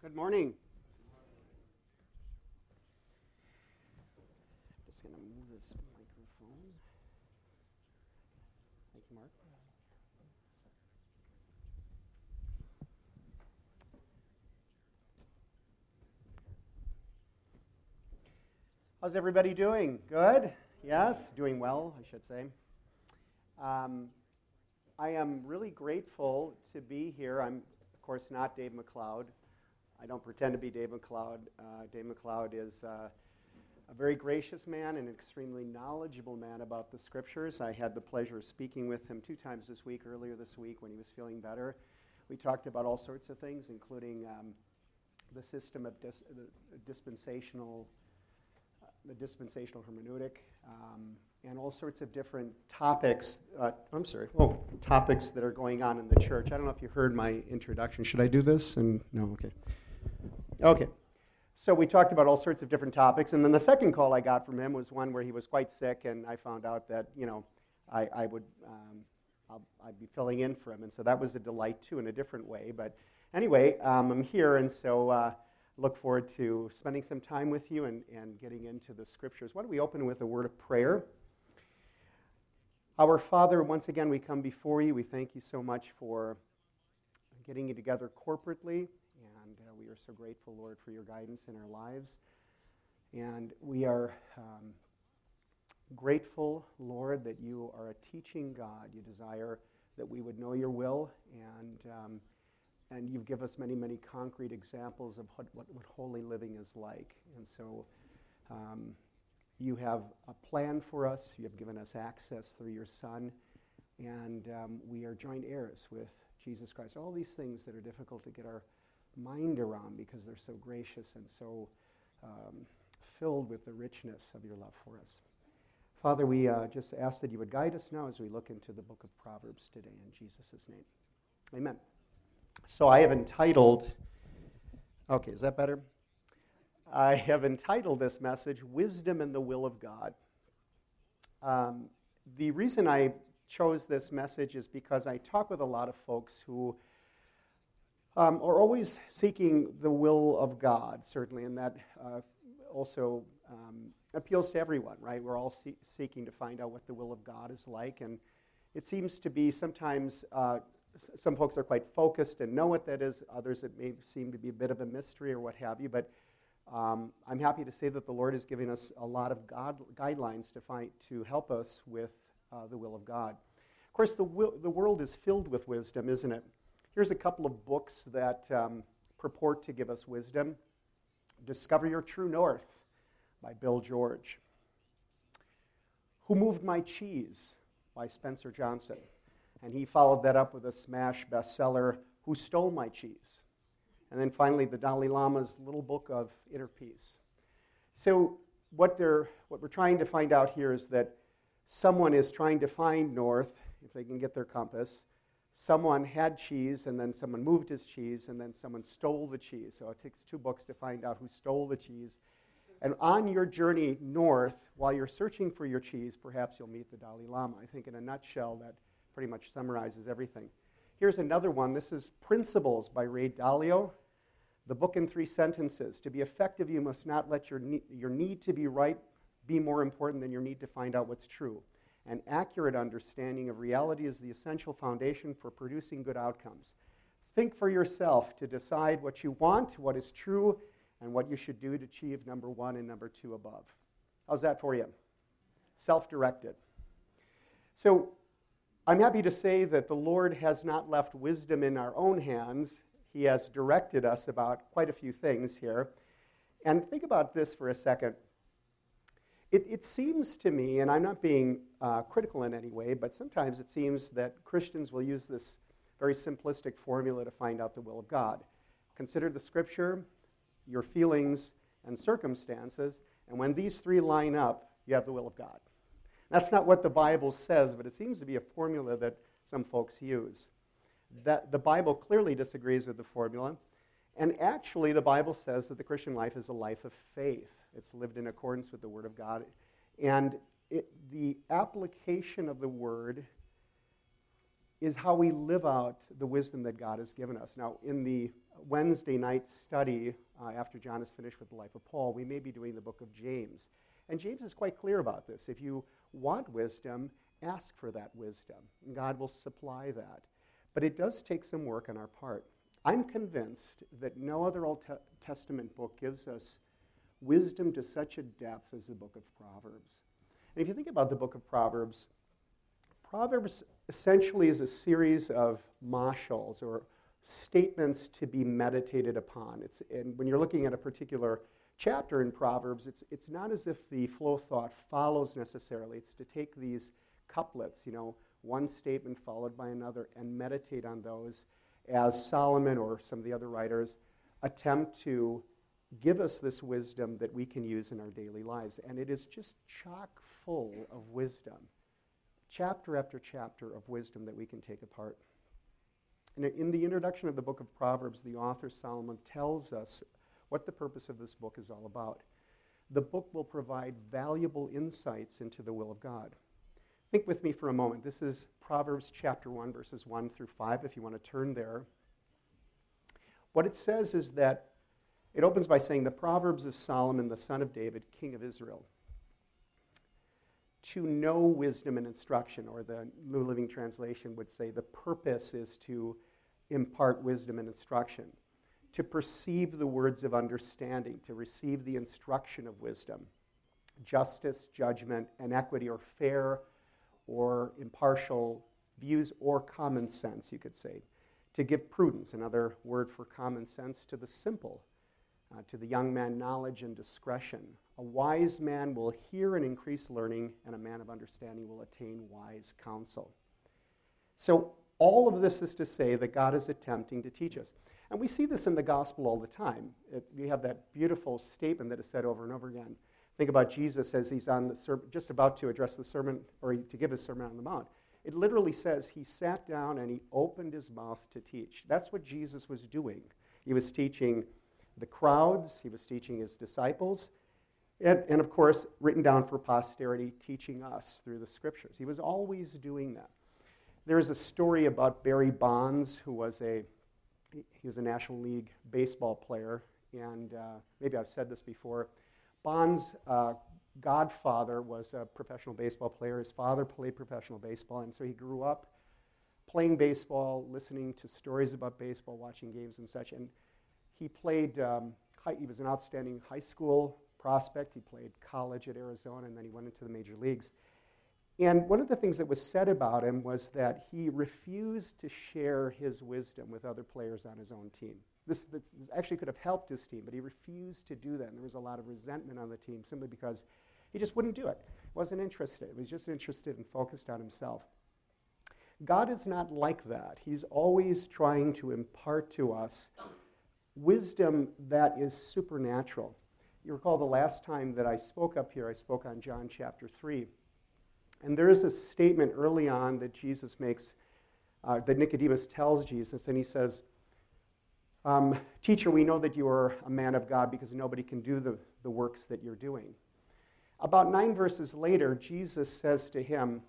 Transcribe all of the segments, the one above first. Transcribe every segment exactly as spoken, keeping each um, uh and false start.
Good morning. I'm just going to move this microphone. Thank you, Mark. How's everybody doing? Good? Yes? Doing well, I should say. Um, I am really grateful to be here. I'm, of course, not Dave McLeod. I don't pretend to be Dave McLeod. Uh, Dave McLeod is uh, a very gracious man and an extremely knowledgeable man about the Scriptures. I had the pleasure of speaking with him two times this week, earlier this week when he was feeling better. We talked about all sorts of things, including um, the system of dis- the dispensational, uh, the dispensational hermeneutic, um, and all sorts of different topics. Uh, I'm sorry. Oh, topics that are going on in the church. I don't know if you heard my introduction. Should I do this? And no, okay. Okay, so we talked about all sorts of different topics, and then the second call I got from him was one where he was quite sick, and I found out that, you know, I, I would, um, I'll, I'd be filling in for him, and so that was a delight, too, in a different way. But anyway, um, I'm here, and so uh, look forward to spending some time with you and, and getting into the Scriptures. Why don't we open with a word of prayer? Our Father, once again, we come before you. We thank you so much for getting you together corporately. And uh, we are so grateful, Lord, for your guidance in our lives. And we are um, grateful, Lord, that you are a teaching God. You desire that we would know your will, and um, and you give us many, many concrete examples of what, what, what holy living is like. And so um, you have a plan for us. You have given us access through your Son, and um, we are joint heirs with Jesus Christ. All these things that are difficult to get our mind around because they're so gracious and so um, filled with the richness of your love for us. Father, we uh, just ask that you would guide us now as we look into the book of Proverbs today in Jesus' name. Amen. So I have entitled, okay, is that better? I have entitled this message, Wisdom and the Will of God. Um, the reason I chose this message is because I talk with a lot of folks who Um, are always seeking the will of God, certainly, and that uh, also um, appeals to everyone, right? We're all see- seeking to find out what the will of God is like, and it seems to be sometimes uh, s- some folks are quite focused and know what that is, others it may seem to be a bit of a mystery or what have you, but um, I'm happy to say that the Lord is giving us a lot of God guidelines to find to help us with uh, the will of God. Of course, the, will, the world is filled with wisdom, isn't it? Here's a couple of books that um, purport to give us wisdom. Discover Your True North by Bill George. Who Moved My Cheese by Spencer Johnson. And he followed that up with a smash bestseller, Who Stole My Cheese? And then finally, the Dalai Lama's Little Book of Inner Peace. So what, they're, what we're trying to find out here is that someone is trying to find north, if they can get their compass. Someone had cheese, and then someone moved his cheese, and then someone stole the cheese. So it takes two books to find out who stole the cheese. And on your journey north, while you're searching for your cheese, perhaps you'll meet the Dalai Lama. I think in a nutshell, that pretty much summarizes everything. Here's another one. This is Principles by Ray Dalio. The book in three sentences. To be effective, you must not let your, ne- your need to be right be more important than your need to find out what's true. An accurate understanding of reality is the essential foundation for producing good outcomes. Think for yourself to decide what you want, what is true, and what you should do to achieve number one and number two above. How's that for you? Self-directed. So I'm happy to say that the Lord has not left wisdom in our own hands. He has directed us about quite a few things here. And think about this for a second. It, it seems to me, and I'm not being uh, critical in any way, but sometimes it seems that Christians will use this very simplistic formula to find out the will of God. Consider the Scripture, your feelings, and circumstances, and when these three line up, you have the will of God. That's not what the Bible says, but it seems to be a formula that some folks use. That the Bible clearly disagrees with the formula, and actually the Bible says that the Christian life is a life of faith. It's lived in accordance with the Word of God. And it, the application of the Word is how we live out the wisdom that God has given us. Now, in the Wednesday night study, uh, after John is finished with the life of Paul, we may be doing the book of James. And James is quite clear about this. If you want wisdom, ask for that wisdom, and God will supply that. But it does take some work on our part. I'm convinced that no other Old Te- Testament book gives us wisdom to such a depth as the book of Proverbs. And if you think about the book of Proverbs, Proverbs essentially is a series of mashals, or statements to be meditated upon. It's, and when you're looking at a particular chapter in Proverbs, it's, it's not as if the flow of thought follows necessarily. It's to take these couplets, you know, one statement followed by another, and meditate on those as Solomon or some of the other writers attempt to give us this wisdom that we can use in our daily lives. And it is just chock full of wisdom. Chapter after chapter of wisdom that we can take apart. And in the introduction of the book of Proverbs, the author Solomon tells us what the purpose of this book is all about. The book will provide valuable insights into the will of God. Think with me for a moment. This is Proverbs chapter one, verses one through five, if you want to turn there. What it says is that it opens by saying, the Proverbs of Solomon, the son of David, king of Israel. To know wisdom and instruction, or the New Living Translation would say the purpose is to impart wisdom and instruction. To perceive the words of understanding, to receive the instruction of wisdom. Justice, judgment, and equity, or fair or impartial views, or common sense, you could say. To give prudence, another word for common sense, to the simple. Uh, to the young man, knowledge and discretion. A wise man will hear and increase learning, and a man of understanding will attain wise counsel. So all of this is to say that God is attempting to teach us. And we see this in the gospel all the time. It, we have that beautiful statement that is said over and over again. Think about Jesus as he's on the ser- just about to address the sermon, or to give his Sermon on the Mount. It literally says he sat down and he opened his mouth to teach. That's what Jesus was doing. He was teaching the crowds, he was teaching his disciples, and, and of course, written down for posterity, teaching us through the Scriptures. He was always doing that. There is a story about Barry Bonds, who was a he was a National League baseball player, and uh, maybe I've said this before. Bonds' uh, godfather was a professional baseball player. His father played professional baseball, and so he grew up playing baseball, listening to stories about baseball, watching games and such. And he played, um, high, he was an outstanding high school prospect. He played college at Arizona, and then he went into the major leagues. And one of the things that was said about him was that he refused to share his wisdom with other players on his own team. This, this actually could have helped his team, but he refused to do that. And there was a lot of resentment on the team simply because he just wouldn't do it. He wasn't interested. He was just interested and focused on himself. God is not like that. He's always trying to impart to us wisdom that is supernatural. You recall the last time that I spoke up here, I spoke on John chapter three. And there is a statement early on that Jesus makes, uh, that Nicodemus tells Jesus, and he says, um, Teacher, we know that you are a man of God because nobody can do the, the works that you're doing. About nine verses later, Jesus says to him,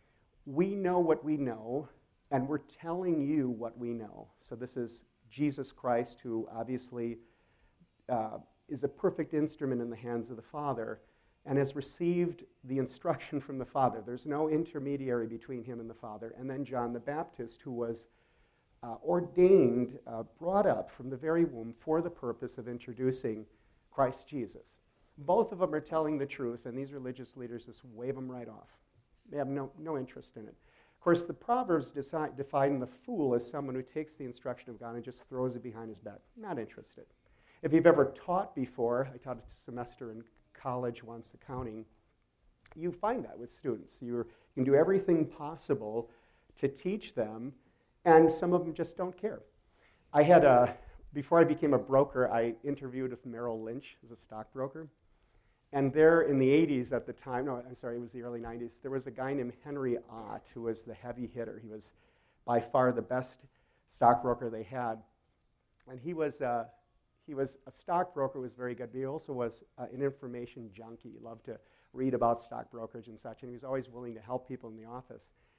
we know what we know, and we're telling you what we know. So this is Jesus Christ, who obviously uh, is a perfect instrument in the hands of the Father, and has received the instruction from the Father. There's no intermediary between him and the Father. And then John the Baptist, who was uh, ordained, uh, brought up from the very womb for the purpose of introducing Christ Jesus. Both of them are telling the truth, and these religious leaders just wave them right off. They have no, no interest in it. Of course, the Proverbs decide, define the fool as someone who takes the instruction of God and just throws it behind his back. Not interested. If you've ever taught before, I taught a semester in college once, accounting, you find that with students. You're, you can do everything possible to teach them, and some of them just don't care. I had a, before I became a broker, I interviewed with Merrill Lynch as a stockbroker. And there in the eighties at the time, no, I'm sorry, it was the early nineties, there was a guy named Henry Ott who was the heavy hitter. He was by far the best stockbroker they had. And he was, uh, he was a stockbroker who was very good, but he also was uh, an information junkie. He loved to read about stock brokerage and such, and he was always willing to help people in the office.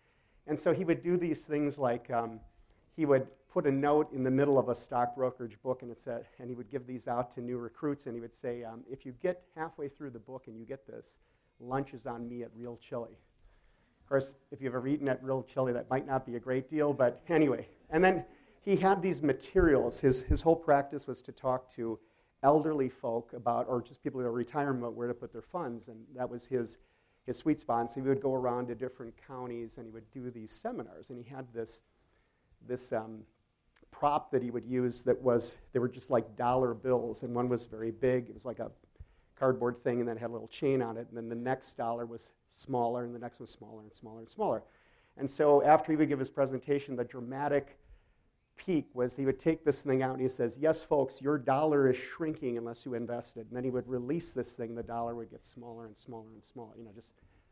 And so he would do these things like um, he would put a note in the middle of a stock brokerage book, and it said, and he would give these out to new recruits, and he would say, um, if you get halfway through the book and you get this, lunch is on me at Real Chili. Of course, if you've ever eaten at Real Chili, that might not be a great deal, but anyway. And then he had these materials. His, his whole practice was to talk to elderly folk about, or just people in retirement, where to put their funds, and that was his, his sweet spot. And so he would go around to different counties, and he would do these seminars, and he had this, this um, prop that he would use that was, they were just like dollar bills, and one was very big. It was like a cardboard thing, and then it had a little chain on it, and then the next dollar was smaller, and the next was smaller and smaller and smaller. And so after he would give his presentation, the dramatic peak was he would take this thing out, and he says, yes, folks, your dollar is shrinking unless you invest it. And then he would release this thing, the dollar would get smaller and smaller and smaller, you know, just.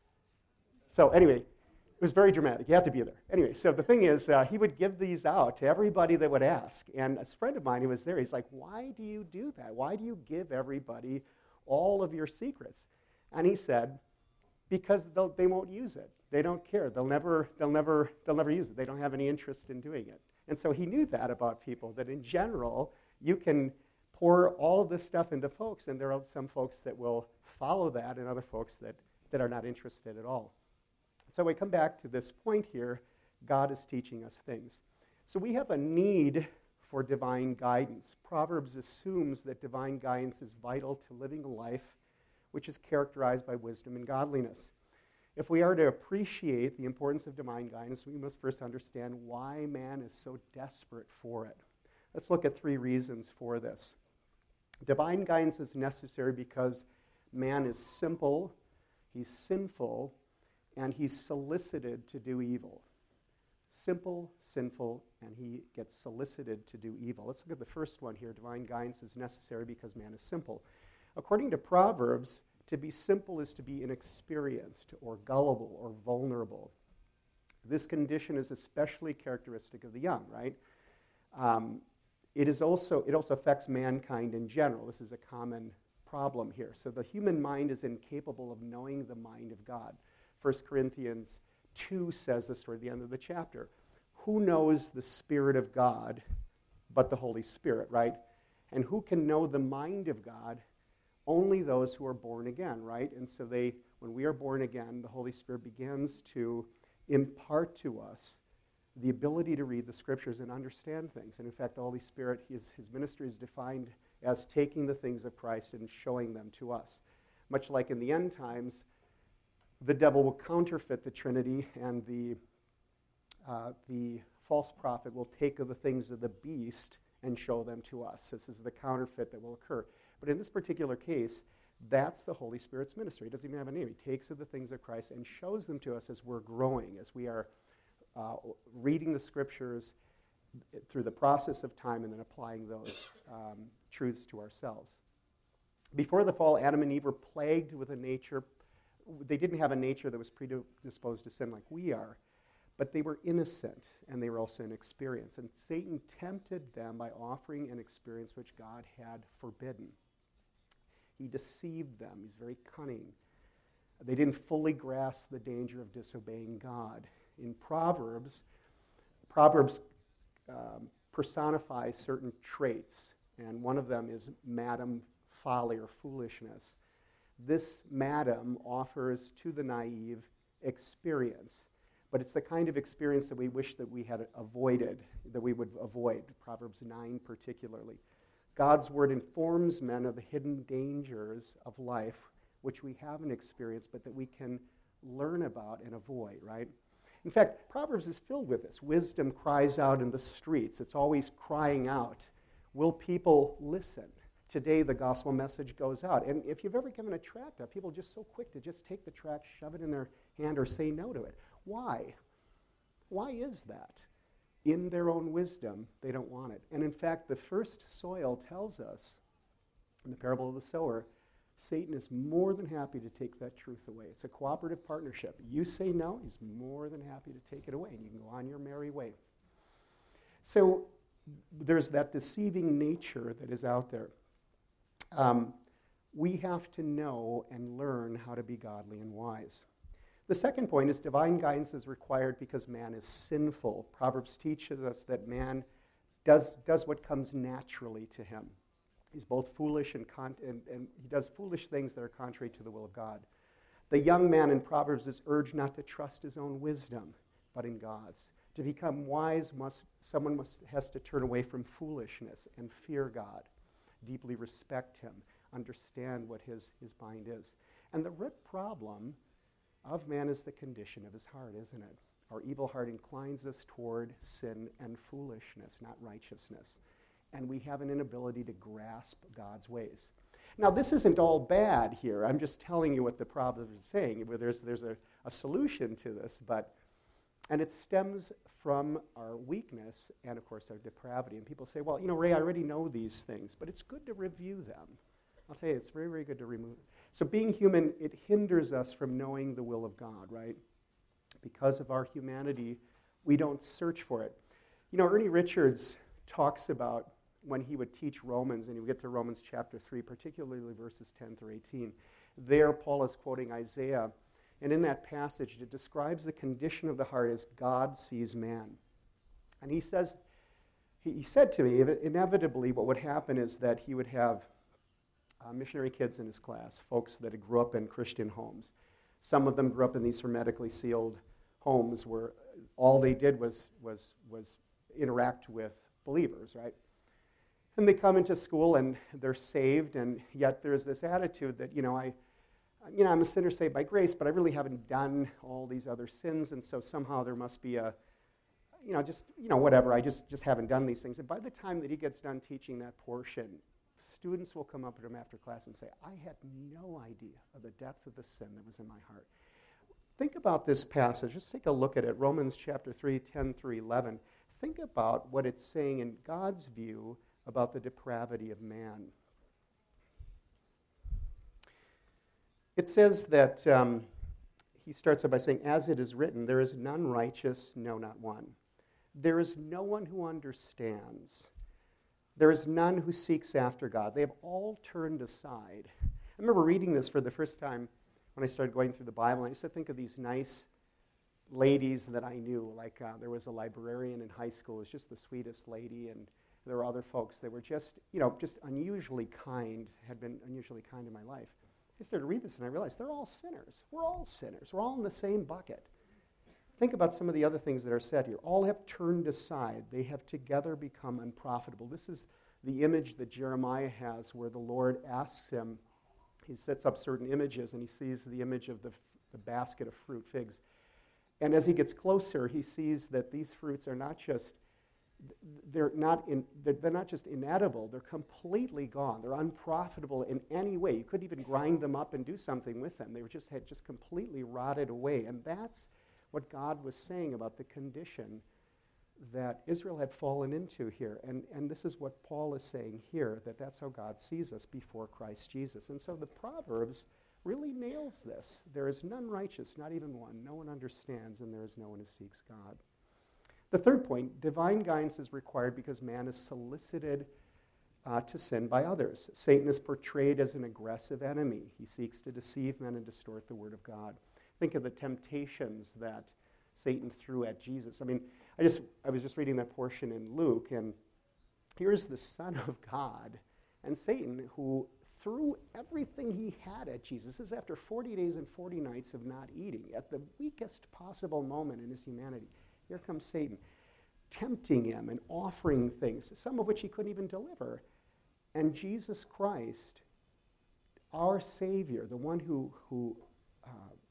So anyway, it was very dramatic. You have to be there. Anyway, so the thing is, uh, he would give these out to everybody that would ask. And a friend of mine who was there, he's like, why do you do that? Why do you give everybody all of your secrets? And he said, because they won't use it. They don't care. They'll never, they'll never, they'll never use it. They don't have any interest in doing it. And so he knew that about people, that in general, you can pour all of this stuff into folks, and there are some folks that will follow that and other folks that, that are not interested at all. So we come back to this point here, God is teaching us things. So we have a need for divine guidance. Proverbs assumes that divine guidance is vital to living a life which is characterized by wisdom and godliness. If we are to appreciate the importance of divine guidance, we must first understand why man is so desperate for it. Let's look at three reasons for this. Divine guidance is necessary because man is simple, he's sinful, and he's solicited to do evil. Simple, sinful, and he gets solicited to do evil. Let's look at the first one here. Divine guidance is necessary because man is simple. According to Proverbs, to be simple is to be inexperienced or gullible or vulnerable. This condition is especially characteristic of the young, right? Um, it is also it also affects mankind in general. This is a common problem here. So the human mind is incapable of knowing the mind of God. First Corinthians two says this toward the end of the chapter. Who knows the Spirit of God but the Holy Spirit, right? And who can know the mind of God? Only those who are born again, right? And so they, when we are born again, the Holy Spirit begins to impart to us the ability to read the Scriptures and understand things. And in fact, the Holy Spirit, his, his ministry is defined as taking the things of Christ and showing them to us. Much like in the end times, the devil will counterfeit the Trinity, and the, uh, the false prophet will take of the things of the beast and show them to us. This is the counterfeit that will occur. But in this particular case, that's the Holy Spirit's ministry. He doesn't even have a name. He takes of the things of Christ and shows them to us as we're growing, as we are uh, reading the Scriptures through the process of time and then applying those um, truths to ourselves. Before the fall, Adam and Eve were plagued with a nature. They didn't have a nature that was predisposed to sin like we are, but they were innocent, and they were also inexperienced. And Satan tempted them by offering an experience which God had forbidden. He deceived them. He's very cunning. They didn't fully grasp the danger of disobeying God. In Proverbs, Proverbs um, personifies certain traits, and one of them is madam folly or foolishness. This madam offers to the naive experience, but it's the kind of experience that we wish that we had avoided, that we would avoid, Proverbs nine particularly. God's word informs men of the hidden dangers of life, which we haven't experienced, but that we can learn about and avoid, right? In fact, Proverbs is filled with this. Wisdom cries out in the streets. It's always crying out. Will people listen? Today, the gospel message goes out. And if you've ever given a tract out, people are just so quick to just take the tract, shove it in their hand, or say no to it. Why? Why is that? In their own wisdom, they don't want it. And in fact, the first soil tells us, in the parable of the sower, Satan is more than happy to take that truth away. It's a cooperative partnership. You say no, he's more than happy to take it away, and you can go on your merry way. So there's that deceiving nature that is out there. Um, we have to know and learn how to be godly and wise. The second point is divine guidance is required because man is sinful. Proverbs teaches us that man does, does what comes naturally to him. He's both foolish and, con- and, and he does foolish things that are contrary to the will of God. The young man in Proverbs is urged not to trust his own wisdom, but in God's. To become wise, must someone must, has to turn away from foolishness and fear God, deeply respect him, understand what his, his mind is. And the root problem of man is the condition of his heart, isn't it? Our evil heart inclines us toward sin and foolishness, not righteousness. And we have an inability to grasp God's ways. Now, this isn't all bad here. I'm just telling you what the Proverbs is saying. There's, there's a, a solution to this, but and it stems from our weakness and, of course, our depravity. And people say, well, you know, Ray, I already know these things, but it's good to review them. I'll tell you, it's very, very good to remove. So being human, it hinders us from knowing the will of God, right? Because of our humanity, we don't search for it. You know, Ernie Richards talks about when he would teach Romans, and he would get to Romans chapter three, particularly verses ten through eighteen. There, Paul is quoting Isaiah, and in that passage, it describes the condition of the heart as God sees man. And he says, he, he said to me, inevitably what would happen is that he would have uh, missionary kids in his class, folks that grew up in Christian homes. Some of them grew up in these hermetically sealed homes where all they did was, was, was interact with believers, right? And they come into school and they're saved, and yet there's this attitude that, you know, I, you know, I'm a sinner saved by grace, but I really haven't done all these other sins, and so somehow there must be a, you know, just, you know, whatever, I just, just haven't done these things. And by the time that he gets done teaching that portion, students will come up to him after class and say, I had no idea of the depth of the sin that was in my heart. Think about this passage. Just take a look at it, Romans chapter three, ten through eleven. Think about what it's saying in God's view about the depravity of man. It says that, um, he starts out by saying, as it is written, there is none righteous, no, not one. There is no one who understands. There is none who seeks after God. They have all turned aside. I remember reading this for the first time when I started going through the Bible, and I used to think of these nice ladies that I knew. Like uh, there was a librarian in high school who was just the sweetest lady, and there were other folks that were just, you know, just unusually kind, had been unusually kind in my life. I started to read this and I realized they're all sinners. We're all sinners. We're all in the same bucket. Think about some of the other things that are said here. All have turned aside. They have together become unprofitable. This is the image that Jeremiah has where the Lord asks him, he sets up certain images and he sees the image of the, the basket of fruit, figs. And as he gets closer, he sees that these fruits are not just They're not in, they're not just inedible, they're completely gone. They're unprofitable in any way. You couldn't even grind them up and do something with them. They were just had just completely rotted away. And that's what God was saying about the condition that Israel had fallen into here. And, and this is what Paul is saying here, that that's how God sees us before Christ Jesus. And so the Proverbs really nails this. There is none righteous, not even one. No one understands, and there is no one who seeks God. The third point, divine guidance is required because man is solicited uh, to sin by others. Satan is portrayed as an aggressive enemy. He seeks to deceive men and distort the word of God. Think of the temptations that Satan threw at Jesus. I mean, I just I was just reading that portion in Luke, and here's the Son of God and Satan who threw everything he had at Jesus. This is after forty days and forty nights of not eating, at the weakest possible moment in his humanity. Here comes Satan, tempting him and offering things, some of which he couldn't even deliver. And Jesus Christ, our Savior, the one who who uh,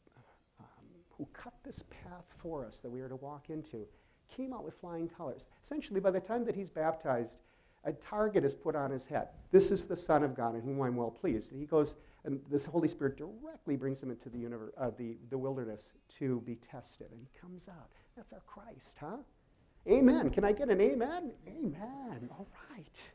um, who cut this path for us that we are to walk into, came out with flying colors. Essentially, by the time that he's baptized, a target is put on his head. This is the Son of God in whom I'm well pleased. And he goes, and this Holy Spirit directly brings him into the universe, uh, the, the wilderness to be tested. And he comes out. That's our Christ, huh? Amen. Can I get an amen? Amen. All right.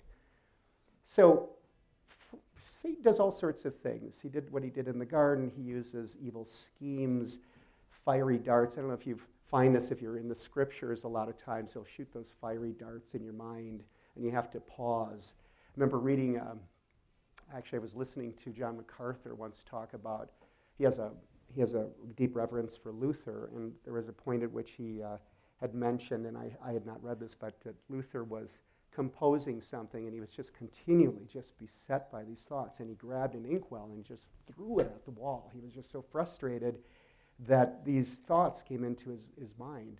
So f- Satan does all sorts of things. He did what he did in the garden. He uses evil schemes, fiery darts. I don't know if you find this if you're in the scriptures a lot of times. He'll shoot those fiery darts in your mind, and you have to pause. I remember reading, um, actually I was listening to John MacArthur once talk about, he has a he has a deep reverence for Luther, and there was a point at which he uh, had mentioned, and I, I had not read this, but that Luther was composing something, and he was just continually just beset by these thoughts, and he grabbed an inkwell and just threw it at the wall. He was just so frustrated that these thoughts came into his, his mind.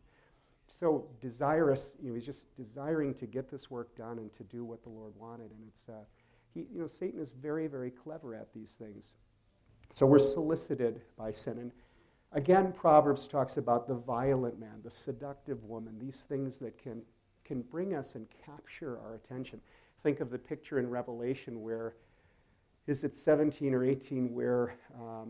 So desirous, you know, he's just desiring to get this work done and to do what the Lord wanted, and it's, uh, he, you know, Satan is very, very clever at these things. So we're solicited by sin, and again, Proverbs talks about the violent man, the seductive woman, these things that can can bring us and capture our attention. Think of the picture in Revelation where, is it seventeen or eighteen, where um,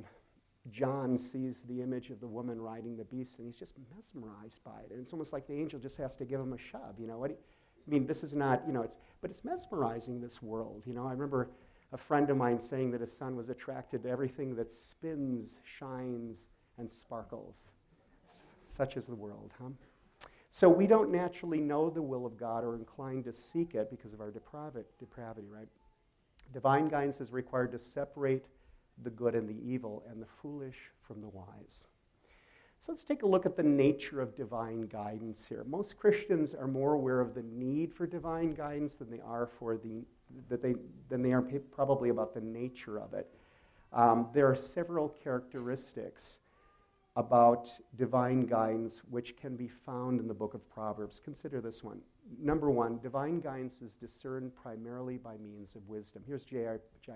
John sees the image of the woman riding the beast, and he's just mesmerized by it. And it's almost like the angel just has to give him a shove. You know what? I mean, this is not, you know, it's, but it's mesmerizing, this world. You know, I remember a friend of mine saying that his son was attracted to everything that spins, shines, and sparkles. Such is the world, huh? So we don't naturally know the will of God or inclined to seek it because of our depravi- depravity, right? Divine guidance is required to separate the good and the evil and the foolish from the wise. So let's take a look at the nature of divine guidance here. Most Christians are more aware of the need for divine guidance than they are for the that they than they are probably about the nature of it. Um, there are several characteristics about divine guidance which can be found in the book of Proverbs. Consider this one. Number one, divine guidance is discerned primarily by means of wisdom. Here's J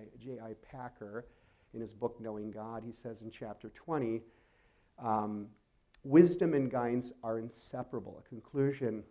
I Packer in his book, Knowing God. He says in chapter twenty, um, wisdom and guidance are inseparable, a conclusion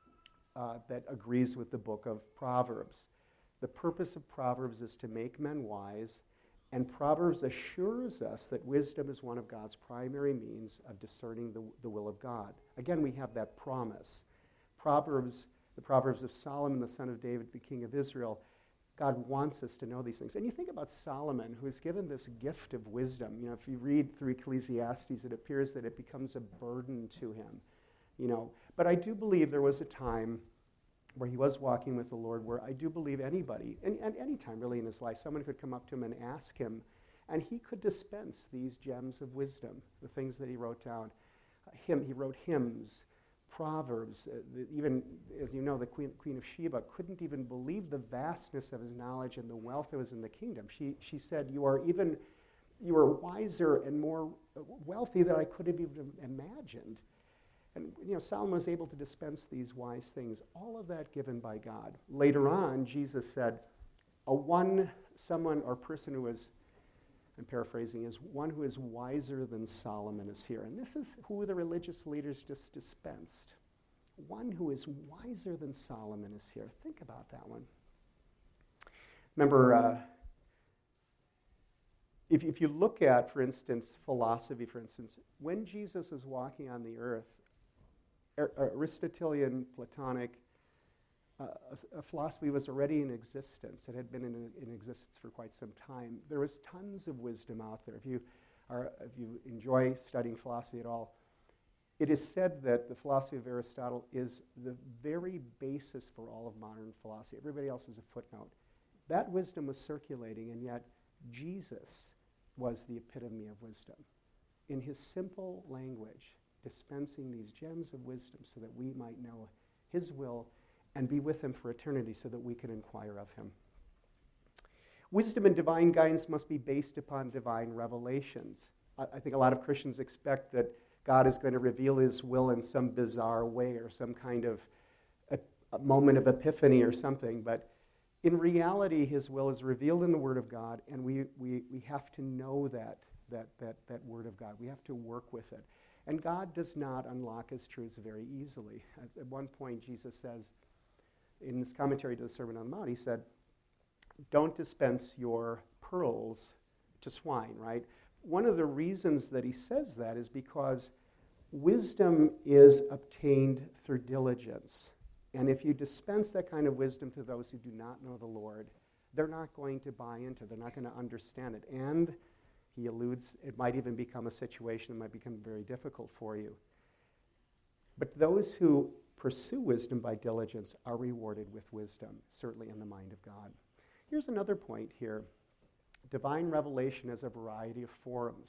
uh, that agrees with the book of Proverbs. The purpose of Proverbs is to make men wise, and Proverbs assures us that wisdom is one of God's primary means of discerning the, the will of God. Again, we have that promise. Proverbs, the Proverbs of Solomon, the son of David, the king of Israel, God wants us to know these things. And you think about Solomon, who is given this gift of wisdom. You know, if you read through Ecclesiastes, it appears that it becomes a burden to him. You know, but I do believe there was a time where he was walking with the Lord, where I do believe anybody, and, and any time really in his life, someone could come up to him and ask him, and he could dispense these gems of wisdom, the things that he wrote down. Uh, him, he wrote hymns, Proverbs, uh, the, even, as you know, the Queen, Queen of Sheba couldn't even believe the vastness of his knowledge and the wealth that was in the kingdom. She, she said, you are even, you are wiser and more wealthy than I could have even imagined. And, you know, Solomon was able to dispense these wise things, all of that given by God. Later on, Jesus said, a one, someone or person who is, I'm paraphrasing, is one who is wiser than Solomon is here. And this is who the religious leaders just dispensed. One who is wiser than Solomon is here. Think about that one. Remember, uh, if, if you look at, for instance, philosophy, for instance, when Jesus was walking on the earth, Aristotelian, Platonic, uh, a, a philosophy was already in existence. It had been in, in existence for quite some time. There was tons of wisdom out there. If you are, if you enjoy studying philosophy at all, it is said that the philosophy of Aristotle is the very basis for all of modern philosophy. Everybody else is a footnote. That wisdom was circulating, and yet Jesus was the epitome of wisdom. In his simple language, dispensing these gems of wisdom so that we might know his will and be with him for eternity so that we can inquire of him. Wisdom and divine guidance must be based upon divine revelations. I, I think a lot of Christians expect that God is going to reveal his will in some bizarre way or some kind of a, a moment of epiphany or something, but in reality, his will is revealed in the Word of God, and we, we, we have to know that, that, that, that Word of God. We have to work with it. And God does not unlock his truths very easily. At, at one point, Jesus says, in his commentary to the Sermon on the Mount, he said, don't dispense your pearls to swine, right? One of the reasons that he says that is because wisdom is obtained through diligence. And if you dispense that kind of wisdom to those who do not know the Lord, they're not going to buy into it. They're not going to understand it. And he alludes, it might even become a situation that might become very difficult for you. But those who pursue wisdom by diligence are rewarded with wisdom, certainly in the mind of God. Here's another point here. Divine revelation has a variety of forms.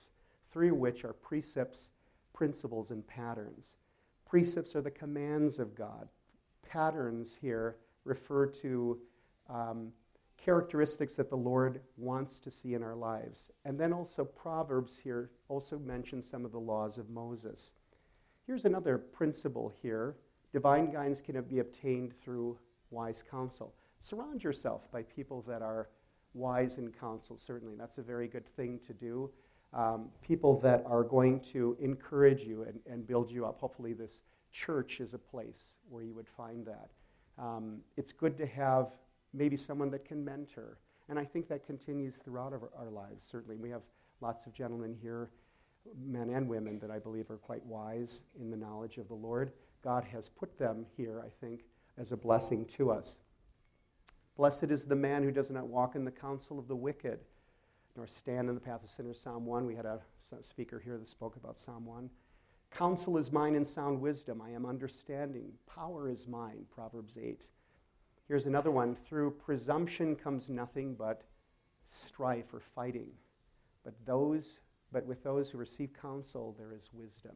three of which are precepts, principles, and patterns. Precepts are the commands of God. Patterns here refer to um, characteristics that the Lord wants to see in our lives. And then also Proverbs here also mentions some of the laws of Moses. Here's another principle here. Divine guidance can be obtained through wise counsel. Surround yourself by people that are wise in counsel, certainly. That's a very good thing to do. Um, people that are going to encourage you and, and build you up. Hopefully this church is a place where you would find that. Um, it's good to have maybe someone that can mentor. And I think that continues throughout our, our lives, certainly. We have lots of gentlemen here, men and women, that I believe are quite wise in the knowledge of the Lord. God has put them here, I think, as a blessing to us. Blessed is the man who does not walk in the counsel of the wicked, nor stand in the path of sinners. Psalm one, we had a speaker here that spoke about Psalm one. Counsel is mine and sound wisdom. I am understanding. Power is mine. Proverbs eight. Here's another one. Through presumption comes nothing but strife or fighting. But those, but with those who receive counsel, there is wisdom.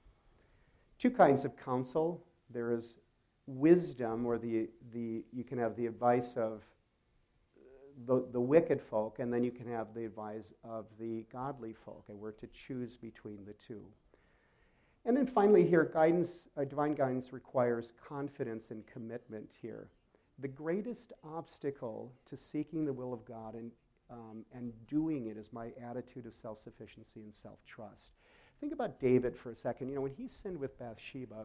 Two kinds of counsel. There is wisdom, or the the you can have the advice of the, the wicked folk, and then you can have the advice of the godly folk, and we're to choose between the two. And then finally here, guidance, uh, divine guidance requires confidence and commitment here. The greatest obstacle to seeking the will of God and, um, and doing it is my attitude of self-sufficiency and self-trust. Think about David for a second. You know, when he sinned with Bathsheba,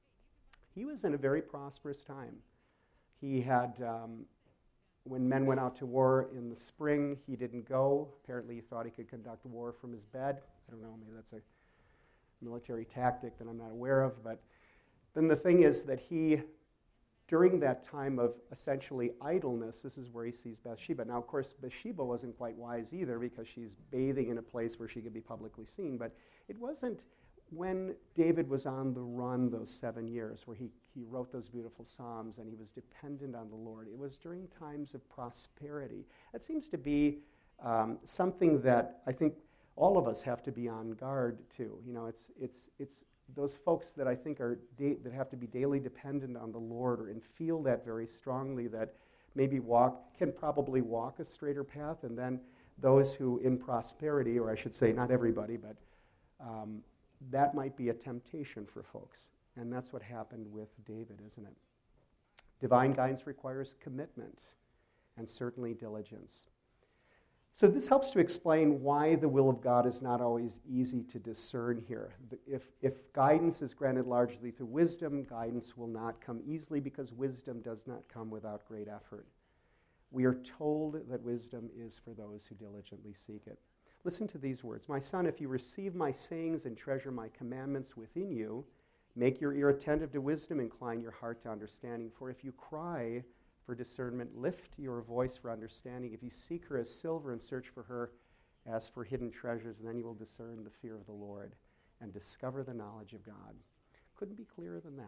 he was in a very prosperous time. He had, um, when men went out to war in the spring, he didn't go. Apparently he thought he could conduct war from his bed. I don't know, maybe that's a military tactic that I'm not aware of. But then the thing is that he, during that time of essentially idleness, this is where he sees Bathsheba. Now, of course, Bathsheba wasn't quite wise either, because she's bathing in a place where she could be publicly seen. But it wasn't when David was on the run those seven years where he, he wrote those beautiful Psalms and he was dependent on the Lord. It was during times of prosperity. That seems to be um, something that I think all of us have to be on guard to. You know, it's it's it's those folks that I think are da- that have to be daily dependent on the Lord, or and feel that very strongly, that maybe walk can probably walk a straighter path, and then those who in prosperity, or I should say not everybody, but um, that might be a temptation for folks. And that's what happened with David, isn't it? Divine guidance requires commitment and certainly diligence. So this helps to explain why the will of God is not always easy to discern here. If, if guidance is granted largely through wisdom, guidance will not come easily, because wisdom does not come without great effort. We are told that wisdom is for those who diligently seek it. Listen to these words. My son, if you receive my sayings and treasure my commandments within you, make your ear attentive to wisdom, incline your heart to understanding. For if you cry for discernment, lift your voice for understanding. If you seek her as silver and search for her as for hidden treasures, then you will discern the fear of the Lord and discover the knowledge of God. Couldn't be clearer than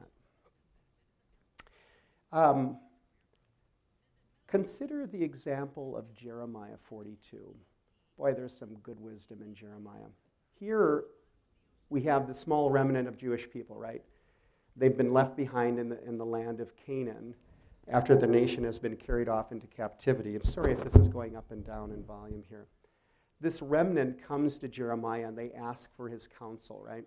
that. Um, consider the example of Jeremiah forty-two. Boy, there's some good wisdom in Jeremiah. Here we have the small remnant of Jewish people, right? They've been left behind in the, in the land of Canaan after the nation has been carried off into captivity. I'm sorry if this is going up and down in volume here. This remnant comes to Jeremiah and they ask for his counsel, right?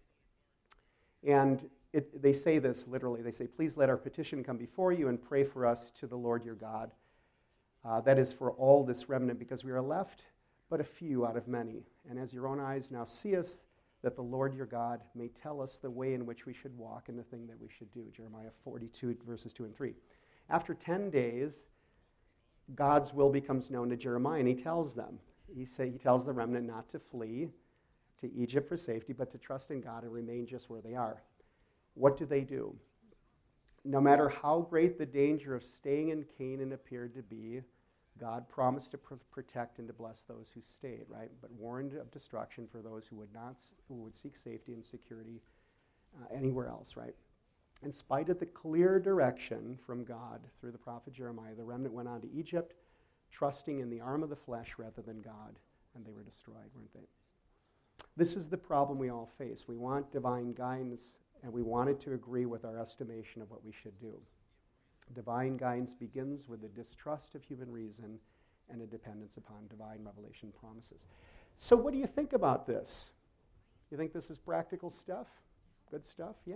And it, they say this literally. They say, please let our petition come before you and pray for us to the Lord your God. Uh, that is for all this remnant, because we are left but a few out of many. And as your own eyes now see us, that the Lord your God may tell us the way in which we should walk and the thing that we should do. Jeremiah forty-two, verses two and three. After ten days, God's will becomes known to Jeremiah, and he tells them. He, say, he tells the remnant not to flee to Egypt for safety, but to trust in God and remain just where they are. What do they do? No matter how great the danger of staying in Canaan appeared to be, God promised to pr- protect and to bless those who stayed, right? But warned of destruction for those who would not, who would seek safety and security uh, anywhere else, right? In spite of the clear direction from God through the prophet Jeremiah, the remnant went on to Egypt, trusting in the arm of the flesh rather than God, and they were destroyed, weren't they? This is the problem we all face. We want divine guidance, and we want it to agree with our estimation of what we should do. Divine guidance begins with a distrust of human reason and a dependence upon divine revelation promises. So what do you think about this? You think this is practical stuff? Good stuff? Yeah.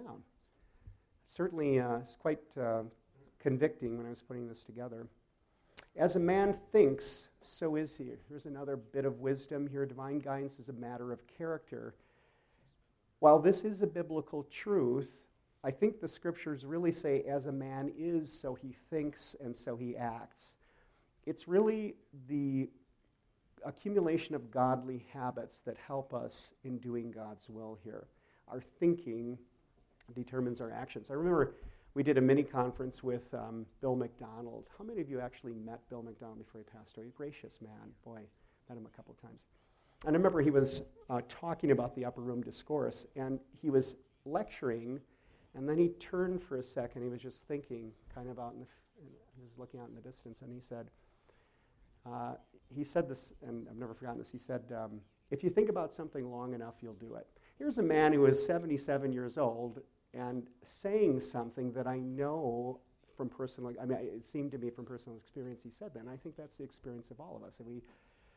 Certainly, uh, it's quite uh, convicting when I was putting this together. As a man thinks, so is he. Here's another bit of wisdom here. Divine guidance is a matter of character. While this is a biblical truth, I think the scriptures really say, as a man is, so he thinks and so he acts. It's really the accumulation of godly habits that help us in doing God's will here. Our thinking determines our actions. I remember we did a mini conference with um, Bill McDonald. How many of you actually met Bill McDonald before he passed away? Gracious man. Boy, met him a couple times. And I remember he was uh, talking about the upper room discourse, and he was lecturing, and then he turned for a second. He was just thinking, kind of out in the, he was looking out in the distance, and he said, uh, he said this, and I've never forgotten this, he said, um, if you think about something long enough, you'll do it. Here's a man who is seventy-seven years old and saying something that I know from personal, I mean, it seemed to me from personal experience he said that, and I think that's the experience of all of us. If we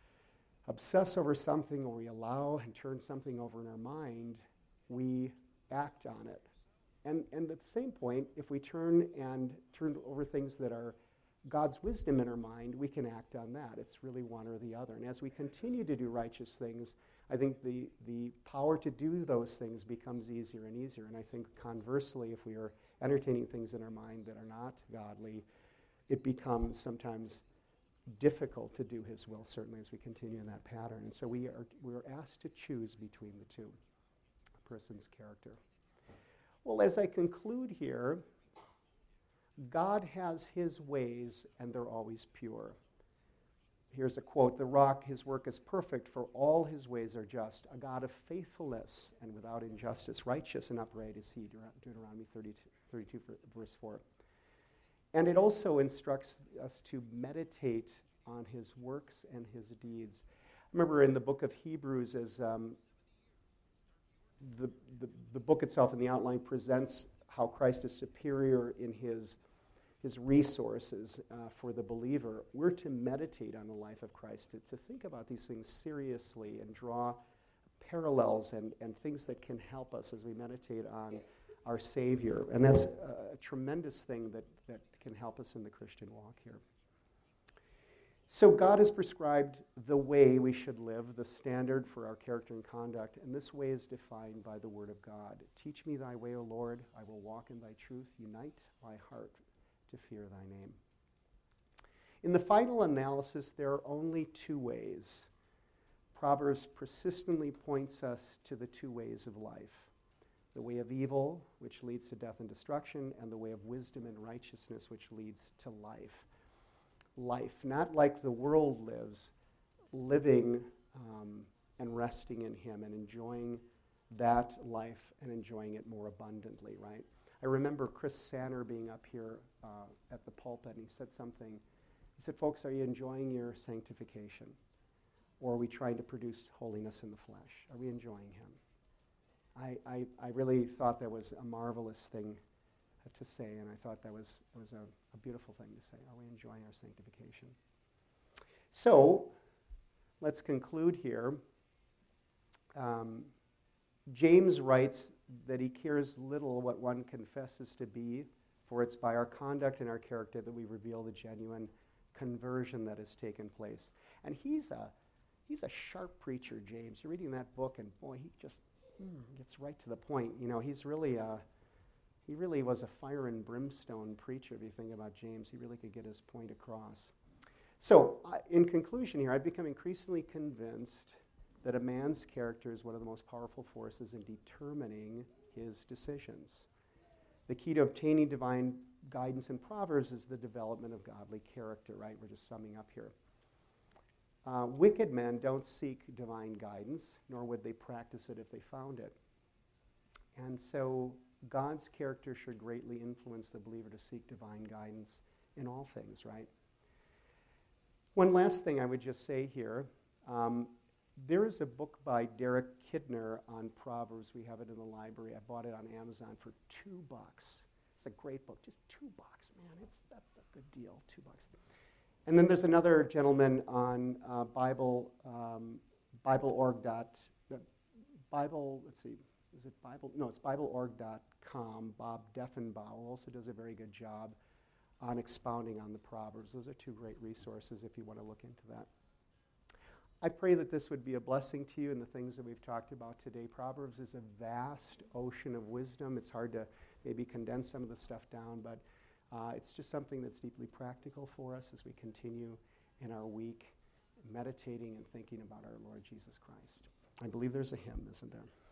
obsess over something, or we allow and turn something over in our mind, we act on it. And, and at the same point, if we turn and turn over things that are God's wisdom in our mind, we can act on that. It's really one or the other. And as we continue to do righteous things, I think the, the power to do those things becomes easier and easier. And I think conversely, if we are entertaining things in our mind that are not godly, it becomes sometimes difficult to do his will, certainly as we continue in that pattern. And so we are we are asked to choose between the two, a person's character. Well, as I conclude here, God has his ways, and they're always pure. Here's a quote, "The rock, his work is perfect, for all his ways are just. A God of faithfulness and without injustice, righteous and upright is he," Deuteronomy thirty-two, thirty-two verse four. And it also instructs us to meditate on his works and his deeds. I remember in the book of Hebrews, as um, the, the, the book itself in the outline presents how Christ is superior in his his resources uh, for the believer, we're to meditate on the life of Christ, to, to think about these things seriously and draw parallels and, and things that can help us as we meditate on our Savior. And that's a, a tremendous thing that, that can help us in the Christian walk here. So God has prescribed the way we should live, the standard for our character and conduct, and this way is defined by the Word of God. Teach me thy way, O Lord. I will walk in thy truth. Unite my heart to fear thy name. In the final analysis, there are only two ways. Proverbs persistently points us to the two ways of life. The way of evil, which leads to death and destruction, and the way of wisdom and righteousness, which leads to life. Life, not like the world lives, living um, and resting in him and enjoying that life and enjoying it more abundantly, right? I remember Chris Sanner being up here uh, at the pulpit, and he said something. He said, folks, are you enjoying your sanctification? Or are we trying to produce holiness in the flesh? Are we enjoying him? I, I, I really thought that was a marvelous thing to say, and I thought that was, was a, a beautiful thing to say. Are we enjoying our sanctification? So, let's conclude here. Um, James writes that he cares little what one confesses to be, for it's by our conduct and our character that we reveal the genuine conversion that has taken place. And he's a he's a sharp preacher, James. You're reading that book, and boy, he just mm, gets right to the point. You know, he's really a, he really was a fire and brimstone preacher. If you think about James, he really could get his point across. So, uh, in conclusion here, I've become increasingly convinced that a man's character is one of the most powerful forces in determining his decisions. The key to obtaining divine guidance in Proverbs is the development of godly character, right? We're just summing up here. Uh, wicked men don't seek divine guidance, nor would they practice it if they found it. And so God's character should greatly influence the believer to seek divine guidance in all things, right? One last thing I would just say here. Um, there is a book by Derek Kidner on Proverbs. We have it in the library. I bought it on Amazon for two bucks. It's a great book, just two bucks, man. It's that's a good deal, two bucks. And then there's another gentleman on uh, Bible um, Bible org dot Bible. Let's see, is it Bible? No, it's Bible org dot com. Bob Deffenbauer also does a very good job on expounding on the Proverbs. Those are two great resources if you want to look into that. I pray that this would be a blessing to you in the things that we've talked about today. Proverbs is a vast ocean of wisdom. It's hard to maybe condense some of the stuff down, but uh, it's just something that's deeply practical for us as we continue in our week meditating and thinking about our Lord Jesus Christ. I believe there's a hymn, isn't there?